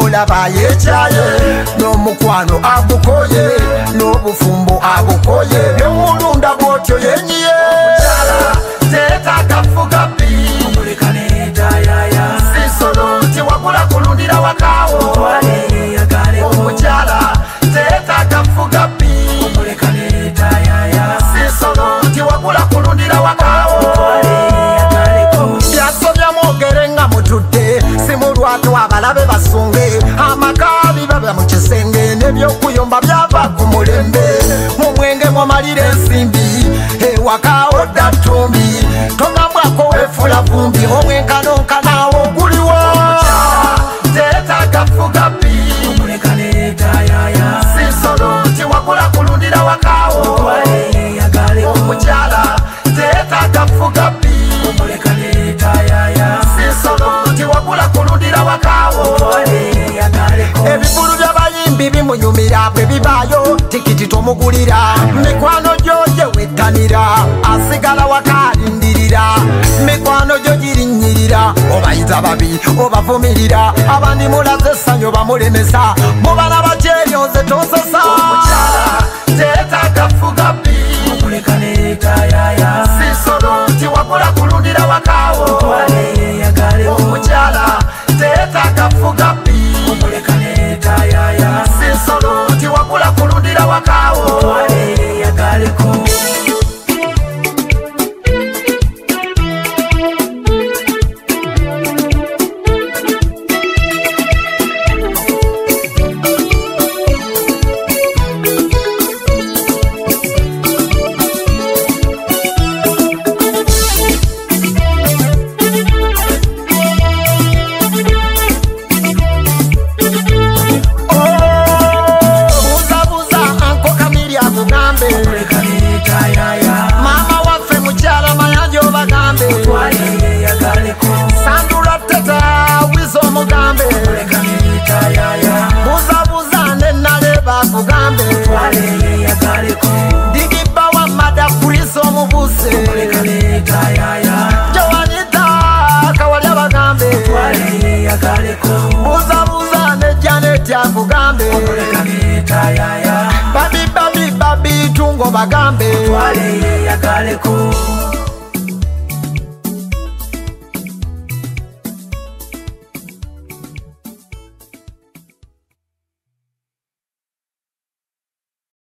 olaba yechaye n'omukwano agukoye n'obufumbo agukoye by'omulunda bwotyo yenyiye omukyala teetaaga fuga pi sisolo nti wagula kulundira wakaawo omukyala teetaaga fuga pi sisolo nti wagula kulundira wakaawo byasobya mwogere nga mutudde simulwatu abalabe basunge amakabi baba mu kisenge n'ebyokuyomba byava ku mulembe mu mwenge mwamalira ensimbi ewaka odda ttumbi togambwako wefula vumbi omwenkanonkanawo oguliwo teetaaga fuga pi sisolo nti wagula kulundira wakaawo omukyala teetaaga fuga pi sisolo nti wagula kulundira wakaawo ebivulu by'abayimbi bimunyumira bwe bibaayo tikiti tomugulira mikwano gyo gye wettanira asigala wakalindirira mikwano gyo girinnyirira obayiza babi obavumirira abandi mulaze essanyu bamulemesa mubala bakyeryoze tosesa omukyala teetaaga fuga pi sisolo nti wagula kulundira wakaawo omukyala teetaaga fuga pi sisolo nti wagula kulundira wakaawo mama waffe mukyala mayanja obagambe sandula teta wiza omugambe buzabuza nenale bakugambe digibba wamada kulisa omubuse jowanita kawalya bagambe buzabuza ne janeti akugambe babi tungo bagambe